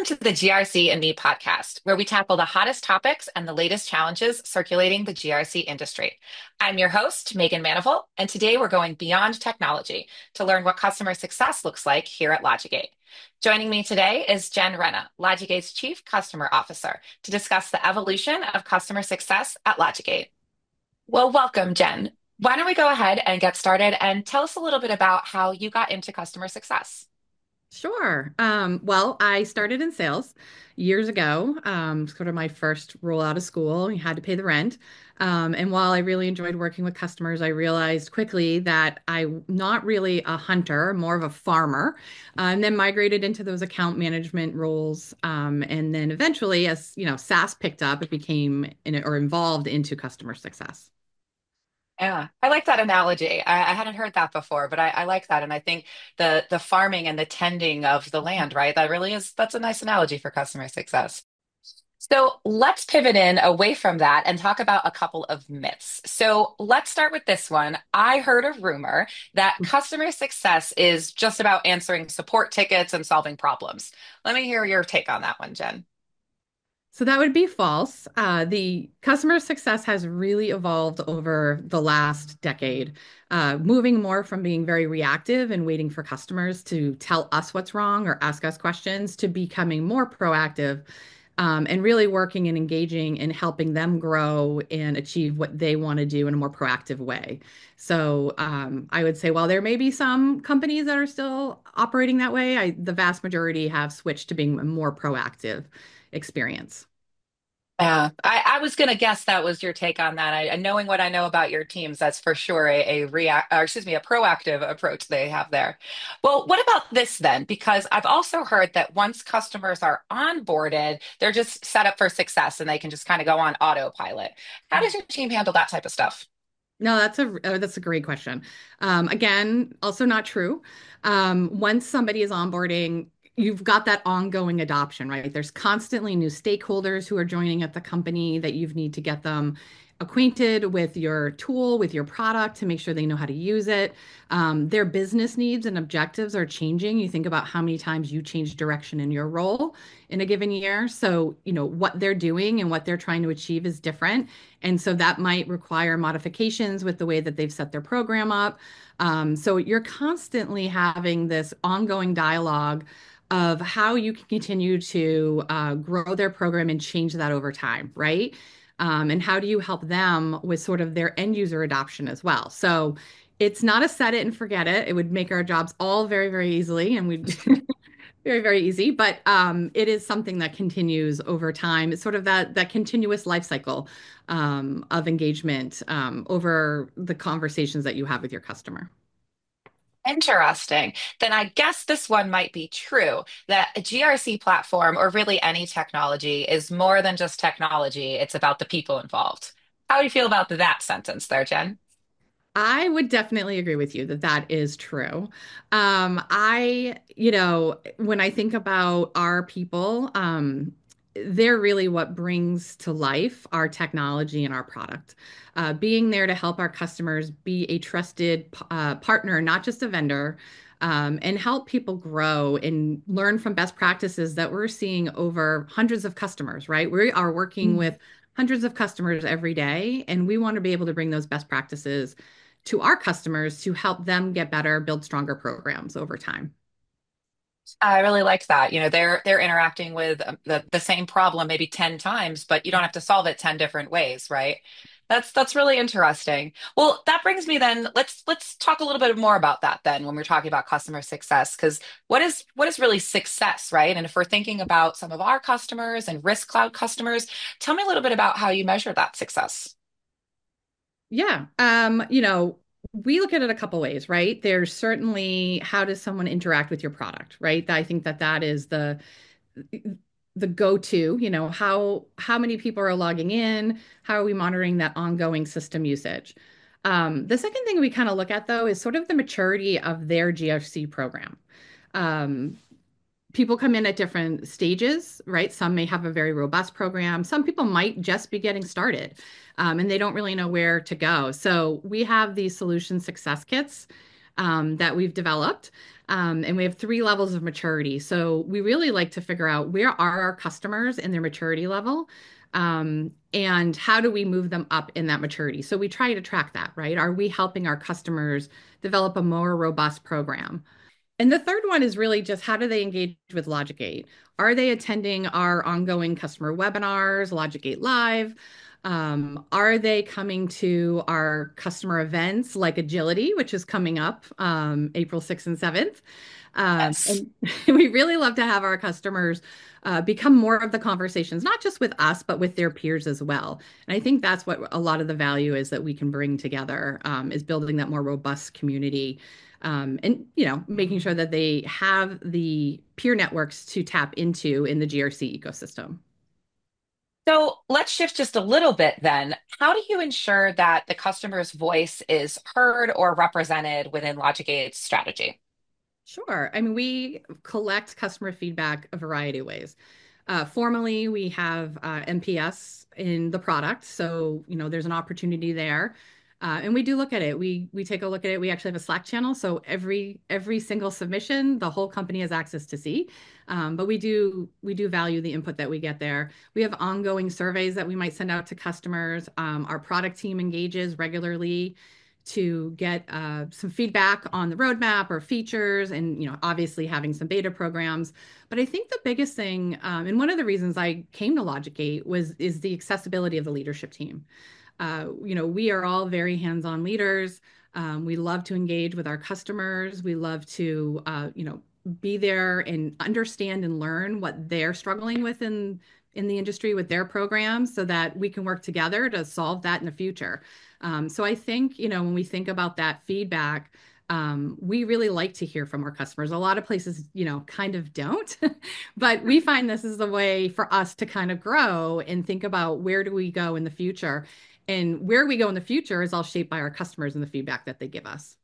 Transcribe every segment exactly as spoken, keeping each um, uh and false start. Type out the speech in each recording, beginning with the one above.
Welcome to the G R C and Me podcast, where we tackle the hottest topics and the latest challenges circulating the G R C industry. I'm your host, Megan Manifold, and today we're going beyond technology to learn what customer success looks like here at Logigate. Joining me today is Jen Renna, Logigate's Chief Customer Officer, to discuss the evolution of customer success at Logigate. Well, welcome, Jen. Why don't we go ahead and get started and tell us a little bit about how you got into customer success? Sure. Um, well, I started in sales years ago, um, sort of my first roll out of school. You had to pay the rent. Um, and while I really enjoyed working with customers, I realized quickly that I'm not really a hunter, more of a farmer, uh, and then migrated into those account management roles. Um, and then eventually, as you know, SaaS picked up, it became in, or involved into customer success. Yeah, I like that analogy. I, I hadn't heard that before, but I, I like that. And I think the the farming and the tending of the land, right? That really is that's a nice analogy for customer success. So let's pivot in away from that and talk about a couple of myths. So let's start with this one. I heard a rumor that customer success is just about answering support tickets and solving problems. Let me hear your take on that one, Jen. So that would be false. Uh, the customer success has really evolved over the last decade, uh, moving more from being very reactive and waiting for customers to tell us what's wrong or ask us questions to becoming more proactive, um, and really working and engaging and helping them grow and achieve what they want to do in a more proactive way. So um, I would say, while there may be some companies that are still operating that way, I, the vast majority have switched to being a more proactive experience. Yeah, I, I was going to guess that was your take on that. I, and knowing what I know about your teams, that's for sure a, a react, or excuse me, a proactive approach they have there. Well, what about this then? Because I've also heard that once customers are onboarded, they're just set up for success and they can just kind of go on autopilot. How does your team handle that type of stuff? No, that's a uh, that's a great question. Um, again, also not true. Um, once somebody is onboarding, you've got that ongoing adoption, right? There's constantly new stakeholders who are joining at the company that you need to get them acquainted with your tool, with your product to make sure they know how to use it. Um, their business needs and objectives are changing. You think about how many times you change direction in your role in a given year. So, you know, what they're doing and what they're trying to achieve is different. And so that might require modifications with the way that they've set their program up. Um, so you're constantly having this ongoing dialogue of how you can continue to uh, grow their program and change that over time, right? Um, and how do you help them with sort of their end user adoption as well? So it's not a set it and forget it. It would make our jobs all very, very easily, and we'd very, very easy, but um, it is something that continues over time. It's sort of that that continuous life cycle um, of engagement um, over the conversations that you have with your customer. Interesting. Then I guess this one might be true that a G R C platform or really any technology is more than just technology. It's about the people involved. How do you feel about that sentence there, Jen? I would definitely agree with you that that is true. Um, I, you know, when I think about our people, um, they're really what brings to life our technology and our product. Uh, being there to help our customers be a trusted uh, partner, not just a vendor, um, and help people grow and learn from best practices that we're seeing over hundreds of customers, right? We are working with hundreds of customers every day, and we want to be able to bring those best practices to our customers to help them get better, build stronger programs over time. I really like that. You know, they're they're interacting with um, the the same problem maybe ten times, but you don't have to solve it ten different ways, right? That's that's really interesting. Well, that brings me then, let's let's talk a little bit more about that then when we're talking about customer success, because what is what is really success, right? And if we're thinking about some of our customers and Risk Cloud customers, tell me a little bit about how you measure that success. Yeah. Um, you know, we look at it a couple ways, right? There's certainly how does someone interact with your product, right? I think that that is the the go-to, you know, how how many people are logging in? How are we monitoring that ongoing system usage? Um, the second thing we kind of look at though is sort of the maturity of their G R C program. Um, People come in at different stages, right? Some may have a very robust program. Some people might just be getting started, um, and they don't really know where to go. So we have these solution success kits um, that we've developed. Um, and we have three levels of maturity. So we really like to figure out where are our customers in their maturity level, um, and how do we move them up in that maturity. So we try to track that, right? Are we helping our customers develop a more robust program? And the third one is really just how do they engage with LogicGate? Are they attending our ongoing customer webinars, LogicGate Live? Um, are they coming to our customer events like Agility, which is coming up um, April sixth and seventh? Um, Yes. and we really love to have our customers uh, become more of the conversations, not just with us, but with their peers as well. And I think that's what a lot of the value is that we can bring together, um, is building that more robust community, um, and you know, making sure that they have the peer networks to tap into in the G R C ecosystem. So let's shift just a little bit then. How do you ensure that the customer's voice is heard or represented within LogicGate's strategy? Sure. I mean, we collect customer feedback a variety of ways. Uh, formally, we have uh, N P S in the product, so you know there's an opportunity there, uh, and we do look at it. We we take a look at it. We actually have a Slack channel, so every every single submission, the whole company has access to see. Um, but we do we do value the input that we get there. We have ongoing surveys that we might send out to customers. Um, our product team engages regularly to get uh, some feedback on the roadmap or features, and you know obviously having some beta programs. But I think the biggest thing, um, and one of the reasons I came to LogicGate, was is the accessibility of the leadership team. Uh, you know, we are all very hands-on leaders. Um, we love to engage with our customers. We love to, uh, you know, be there and understand and learn what they're struggling with in in the industry with their programs, so that we can work together to solve that in the future. Um, so I think, you know, when we think about that feedback, um, we really like to hear from our customers. A lot of places, you know, kind of don't, but we find this is a way for us to kind of grow and think about where do we go in the future. And where we go in the future is all shaped by our customers and the feedback that they give us.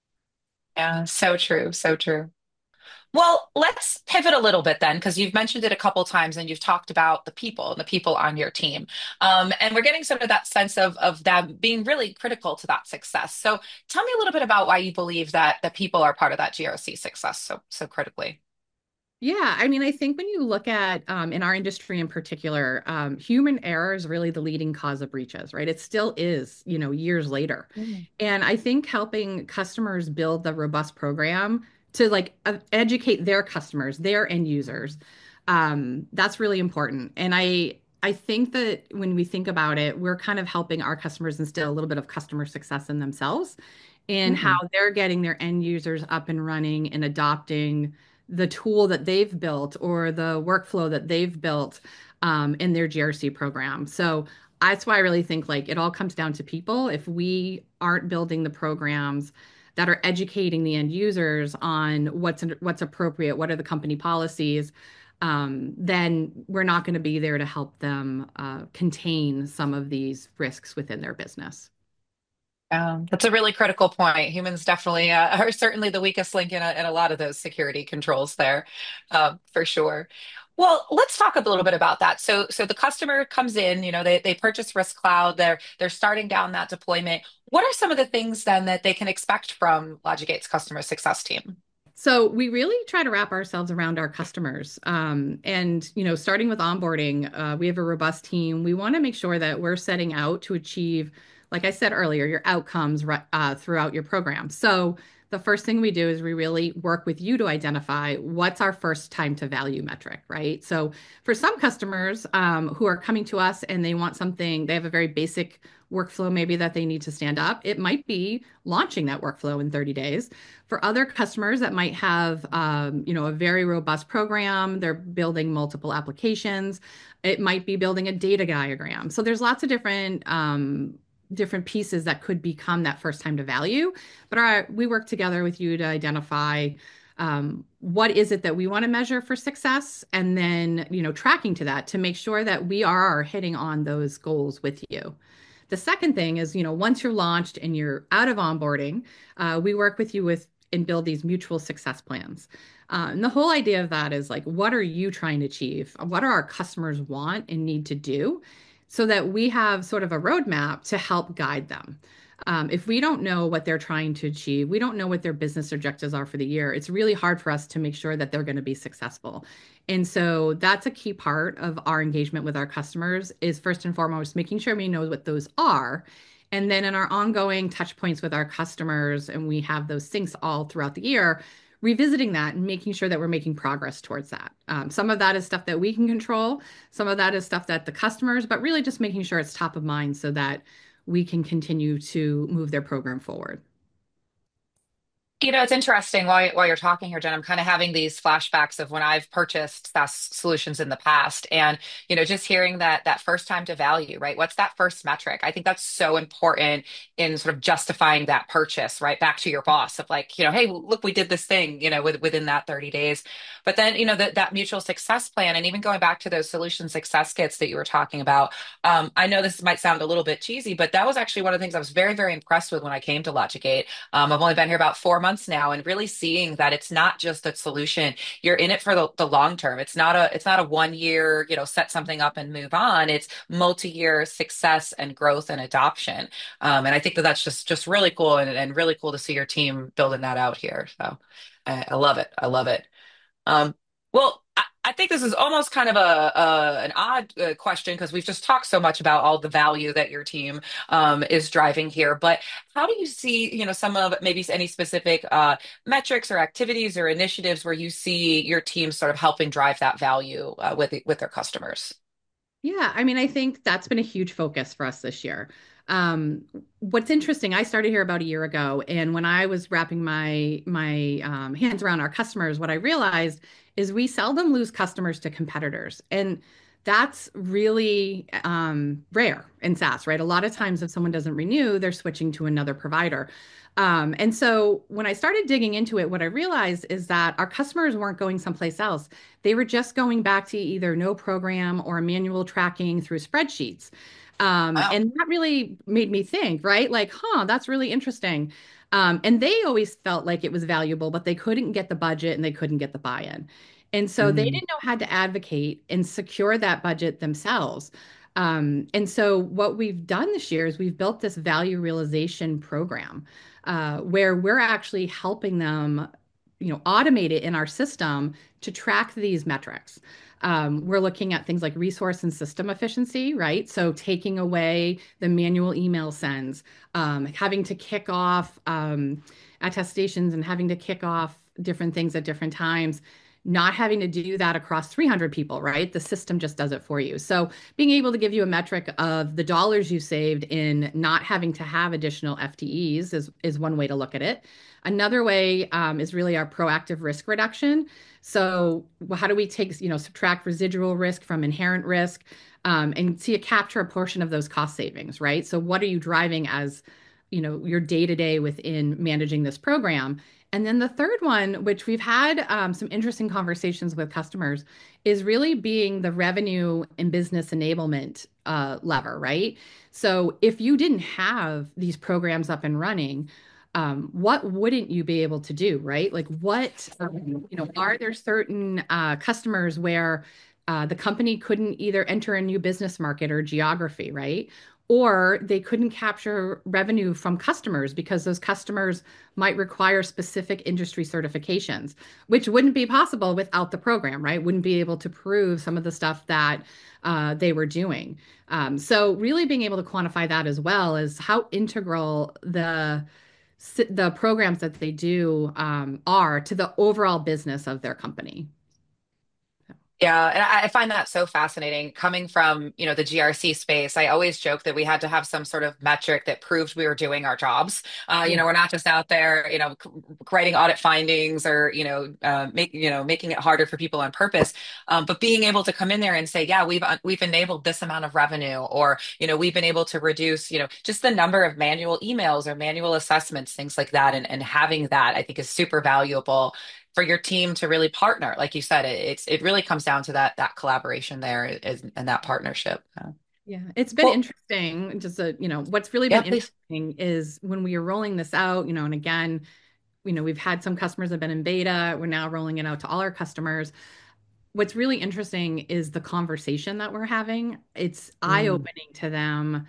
Yeah, so true, so true. Well, let's pivot a little bit then, because you've mentioned it a couple times and you've talked about the people and the people on your team. Um, and we're getting sort of that sense of, of them being really critical to that success. So tell me a little bit about why you believe that the people are part of that G R C success so so critically. Yeah, I mean, I think when you look at um, in our industry in particular, um, human error is really the leading cause of breaches, right? It still is, you know, years later. Mm. And I think helping customers build the robust program to like uh, educate their customers, their end users, um, that's really important. And I I think that when we think about it, we're kind of helping our customers instill a little bit of customer success in themselves and how Mhm. they're getting their end users up and running and adopting the tool that they've built or the workflow that they've built um, in their G R C program. So that's why I really think like it all comes down to people. If we aren't building the programs that are educating the end users on what's what's appropriate, what are the company policies, um, then we're not going to be there to help them uh, contain some of these risks within their business. Um, that's a really critical point. Humans definitely uh, are certainly the weakest link in a, in a lot of those security controls there, um, for sure. Well, let's talk a little bit about that. So, so the customer comes in, you know, they they purchase Risk Cloud, they're they're starting down that deployment. What are some of the things then that they can expect from LogicGate's customer success team? So we really try to wrap ourselves around our customers. Um, and, you know, starting with onboarding, uh, we have a robust team. We want to make sure that we're setting out to achieve, like I said earlier, your outcomes ri- uh, throughout your program. So the first thing we do is we really work with you to identify what's our first time to value metric, right? So for some customers um, who are coming to us and they want something, they have a very basic workflow maybe that they need to stand up. It might be launching that workflow in thirty days. For other customers that might have, um, you know, a very robust program, they're building multiple applications. It might be building a data diagram. So there's lots of different um, different pieces that could become that first time to value. But our, we work together with you to identify um, what is it that we want to measure for success, and then you know tracking to that to make sure that we are hitting on those goals with you. The second thing is, you know, once you're launched and you're out of onboarding, uh, we work with you with and build these mutual success plans. Uh, and the whole idea of that is like, what are you trying to achieve? What do our customers want and need to do so that we have sort of a roadmap to help guide them? Um, if we don't know what they're trying to achieve, we don't know what their business objectives are for the year, it's really hard for us to make sure that they're going to be successful. And so that's a key part of our engagement with our customers is first and foremost making sure we know what those are. And then in our ongoing touch points with our customers, and we have those syncs all throughout the year, revisiting that and making sure that we're making progress towards that. Um, some of that is stuff that we can control, some of that is stuff that the customers, but really just making sure it's top of mind so that we can continue to move their program forward. You know, it's interesting while, while you're talking here, Jen, I'm kind of having these flashbacks of when I've purchased SaaS solutions in the past. And, you know, just hearing that that first time to value, right? What's that first metric? I think that's so important in sort of justifying that purchase, right? Back to your boss of like, you know, hey, look, we did this thing, you know, with, within that thirty days. But then, you know, that that mutual success plan and even going back to those solution success kits that you were talking about. Um, I know this might sound a little bit cheesy, but that was actually one of the things I was very, very impressed with when I came to Logicate. um, I've only been here about four months now, and really seeing that it's not just a solution. You're in it for the, the long term. It's not a it's not a one year, you know, set something up and move on. It's multi-year success and growth and adoption. Um, and I think that that's just just really cool and, and really cool to see your team building that out here. So I, I love it. I love it. Um, well, I, I think this is almost kind of a, a an odd uh, question because we've just talked so much about all the value that your team um, is driving here. But how do you see, you know, some of maybe any specific uh, metrics or activities or initiatives where you see your team sort of helping drive that value uh, with with their customers? Yeah, I mean, I think that's been a huge focus for us this year. Um, what's interesting, I started here about a year ago, and when I was wrapping my my um, hands around our customers, what I realized is we seldom lose customers to competitors, and that's really um, rare in SaaS, right? A lot of times, if someone doesn't renew, they're switching to another provider. Um, and so when I started digging into it, what I realized is that our customers weren't going someplace else. They were just going back to either no program or manual tracking through spreadsheets. Um, Wow. and that really made me think, right? Like, huh, that's really interesting. Um, and they always felt like it was valuable, but they couldn't get the budget and they couldn't get the buy-in. And so they Mm. didn't know how to advocate and secure that budget themselves. Um, and so what we've done this year is we've built this value realization program uh, where we're actually helping them, you know, automate it in our system to track these metrics. Um, we're looking at things like resource and system efficiency, right? So taking away the manual email sends, um, having to kick off um, attestations and having to kick off different things at different times, not having to do that across three hundred people, right? The system just does it for you. So being able to give you a metric of the dollars you saved in not having to have additional F T Es is, is one way to look at it. Another way um, is really our proactive risk reduction. So how do we take, you know, subtract residual risk from inherent risk um, and see a capture a portion of those cost savings, right? So what are you driving as, you know, your day to day within managing this program? And then the third one, which we've had um, some interesting conversations with customers, is really being the revenue and business enablement uh, lever, right? So if you didn't have these programs up and running, um, what wouldn't you be able to do, right? Like what, um, you know, are there certain uh, customers where uh, the company couldn't either enter a new business market or geography, right? Or they couldn't capture revenue from customers because those customers might require specific industry certifications, which wouldn't be possible without the program, right? Wouldn't be able to prove some of the stuff that uh, they were doing. Um, so really being able to quantify that as well as how integral the the programs that they do um, are to the overall business of their company. Yeah, and I I find that so fascinating. Coming from, you know, the G R C space, I always joke that we had to have some sort of metric that proved we were doing our jobs. Uh, you Yeah. know, we're not just out there, you know, c- writing audit findings or, you know, uh, make, you know, making it harder for people on purpose. Um, but being able to come in there and say, yeah, we've uh, we've enabled this amount of revenue, or, you know, we've been able to reduce, you know, just the number of manual emails or manual assessments, things like that, and and having that, I think, is super valuable for your team to really partner. Like you said, it, it's it really comes down to that that collaboration there is, and that partnership. Uh, Yeah, it's been well, interesting. Just a, you know, what's really yeah, been please. interesting is when we are rolling this out, you know, and again, you know, we've had some customers have been in beta. We're now rolling it out to all our customers. What's really interesting is the conversation that we're having. It's Mm, eye-opening to them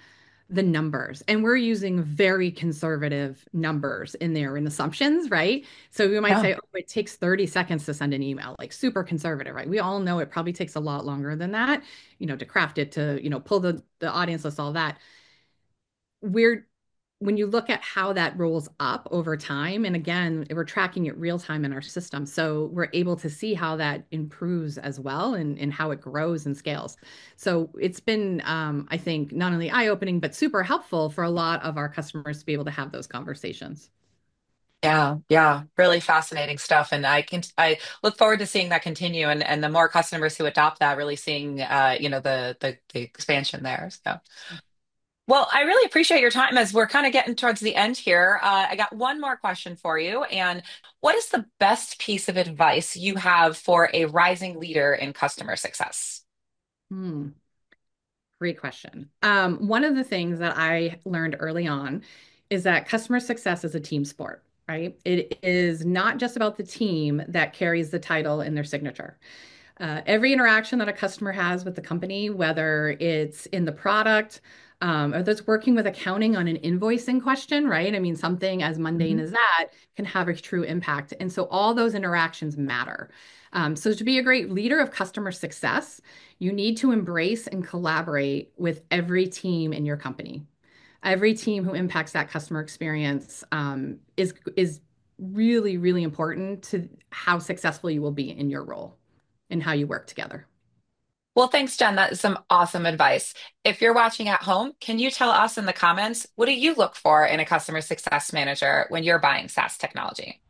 the numbers. And we're using very conservative numbers in there in assumptions, right? So you might Yeah. say, oh, it takes thirty seconds to send an email, like super conservative, right? We all know it probably takes a lot longer than that, you know, to craft it, to, you know, pull the, the audience list, all that. We're When you look at how that rolls up over time, and again, we're tracking it real time in our system. So we're able to see how that improves as well, and, and how it grows and scales. So it's been, um, I think, not only eye-opening, but super helpful for a lot of our customers to be able to have those conversations. Yeah, yeah, really fascinating stuff, and I can I look forward to seeing that continue, and and the more customers who adopt that, really seeing uh, you know, the the, the expansion there. So, well, I really appreciate your time as we're kind of getting towards the end here. Uh, I got one more question for you, and what is the best piece of advice you have for a rising leader in customer success? Hmm. Great question. Um, one of the things that I learned early on is that customer success is a team sport, right? It is not just about the team that carries the title in their signature. Uh, every interaction that a customer has with the company, whether it's in the product, um, or that's working with accounting on an invoicing question, right? I mean, something as mundane Mhm. as that can have a true impact. And so all those interactions matter. Um, so to be a great leader of customer success, you need to embrace and collaborate with every team in your company. Every team who impacts that customer experience um, is is really, really important to how successful you will be in your role and how you work together. Well, thanks, Jen. That is some awesome advice. If you're watching at home, can you tell us in the comments, what do you look for in a customer success manager when you're buying SaaS technology?